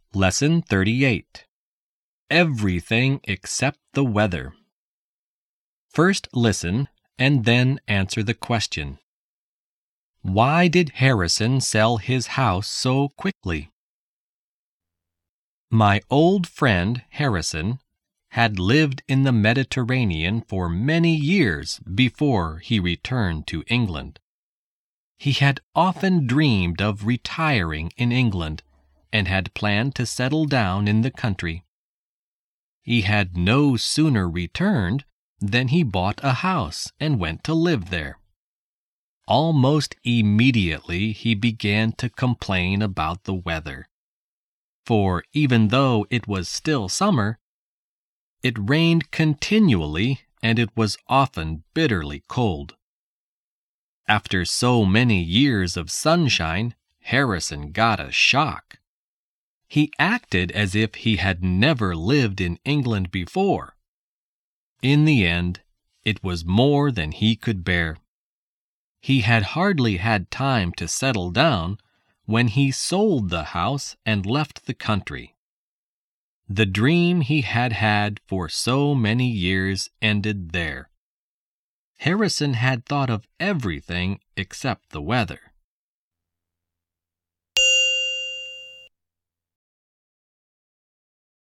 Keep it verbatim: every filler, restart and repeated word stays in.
Lesson thirty-eight. Everything except the weather. First listen and then answer the question. Why did Harrison sell his house so quickly? My old friend Harrison had lived in the Mediterranean for many years before he returned to England. He had often dreamed of retiring in England and had planned to settle down in the country. He had no sooner returned than he bought a house and went to live there. Almost immediately he began to complain about the weather. For even though it was still summer, it rained continually and it was often bitterly cold. After so many years of sunshine, Harrison got a shock. He acted as if he had never lived in England before. In the end, it was more than he could bear. He had hardly had time to settle down when he sold the house and left the country. The dream he had had for so many years ended there. Harrison had thought of everything except the weather.